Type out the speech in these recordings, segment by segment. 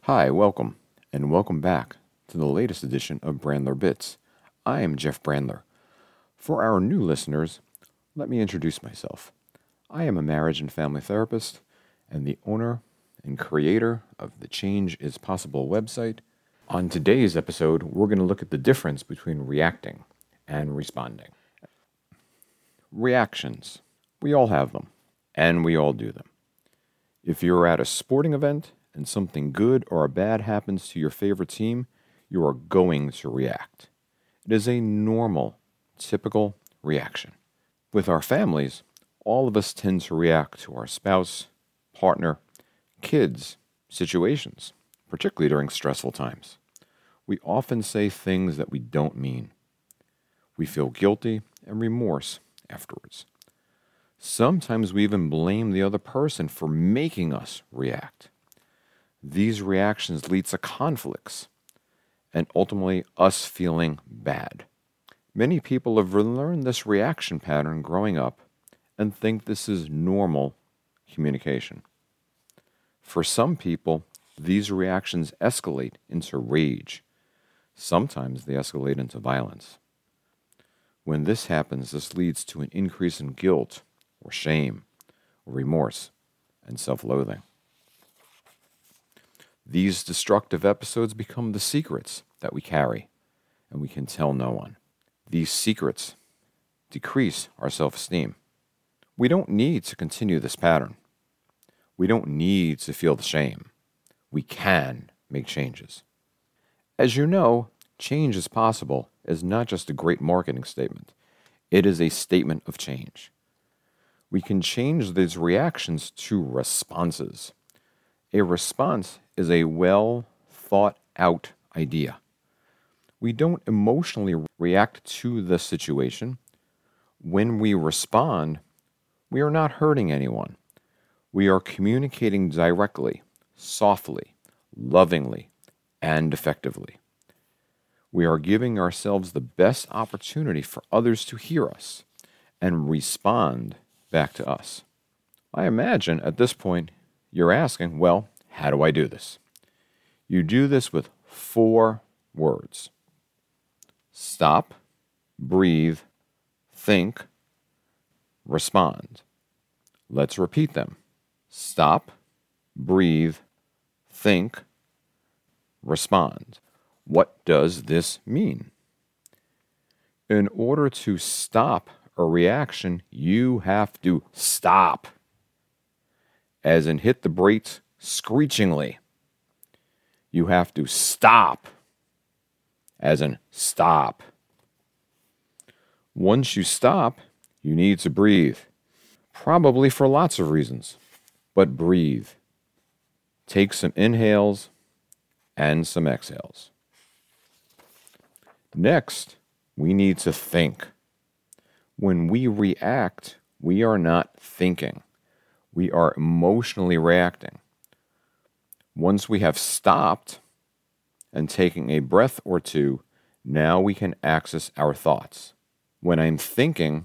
Hi, welcome, and welcome back to the latest edition of Brandler Bits. I am Jeff Brandler. For our new listeners, let me introduce myself. I am a marriage and family therapist and the owner and creator of the Change is Possible website. On today's episode, we're going to look at the difference between reacting and responding. Reactions. We all have them, and we all do them. If you're at a sporting event and something good or bad happens to your favorite team, you are going to react. It is a normal, typical reaction. With our families, all of us tend to react to our spouse, partner, kids, situations, particularly during stressful times. We often say things that we don't mean. We feel guilty and remorse afterwards. Sometimes we even blame the other person for making us react. These reactions lead to conflicts and ultimately us feeling bad. Many people have learned this reaction pattern growing up and think this is normal communication. For some people, these reactions escalate into rage. Sometimes they escalate into violence. When this happens, this leads to an increase in guilt or shame or remorse and self-loathing. These destructive episodes become the secrets that we carry, and we can tell no one. These secrets decrease our self-esteem. We don't need to continue this pattern. We don't need to feel the shame. We can make changes. As you know, change is possible is not just a great marketing statement. It is a statement of change. We can change these reactions to responses. A response is a well thought out idea. We don't emotionally react to the situation. When we respond, we are not hurting anyone. We are communicating directly, softly, lovingly, and effectively. We are giving ourselves the best opportunity for others to hear us and respond back to us. I imagine at this point you're asking, well, how do I do this? You do this with 4 words. Stop, breathe, think, respond. Let's repeat them. Stop, breathe, think, respond. What does this mean? In order to stop a reaction, you have to stop. As in hit the brakes screechingly. You have to stop. As in stop. Once you stop, you need to breathe. Probably for lots of reasons. But breathe. Take some inhales and some exhales. Next, we need to think. When we react, we are not thinking. We are emotionally reacting. Once we have stopped and taking a breath or two, now we can access our thoughts. When I'm thinking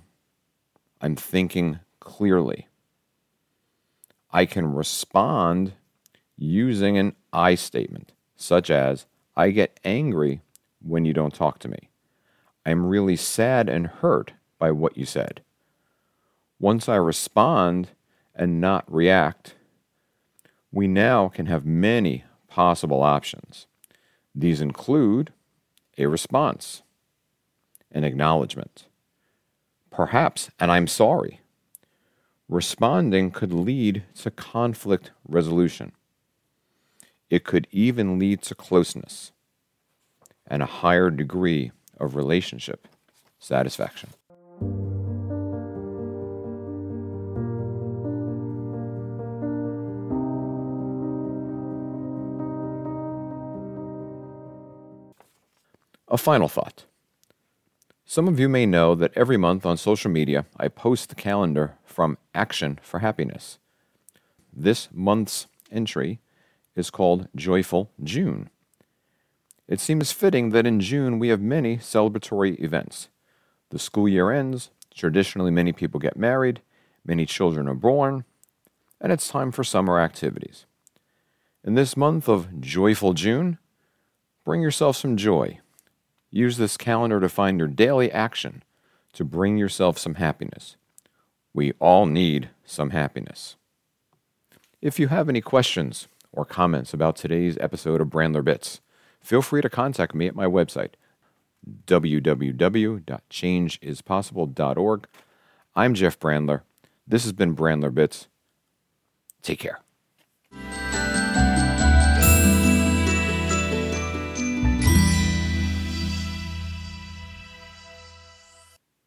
clearly. I can respond using an I statement, such as, I get angry when you don't talk to me. I'm really sad and hurt by what you said. Once I respond and not react, we now can have many possible options. These include a response, an acknowledgement, perhaps an I'm sorry. Responding could lead to conflict resolution. It could even lead to closeness and a higher degree of relationship satisfaction. A final thought. Some of you may know that every month on social media, I post the calendar from Action for Happiness. This month's entry is called Joyful June. It seems fitting that in June we have many celebratory events. The school year ends, traditionally many people get married, many children are born, and it's time for summer activities. In this month of joyful June, bring yourself some joy. Use this calendar to find your daily action to bring yourself some happiness. We all need some happiness. If you have any questions or comments about today's episode of Brandler Bits, feel free to contact me at my website, www.changeispossible.org. I'm Jeff Brandler. This has been Brandler Bits. Take care.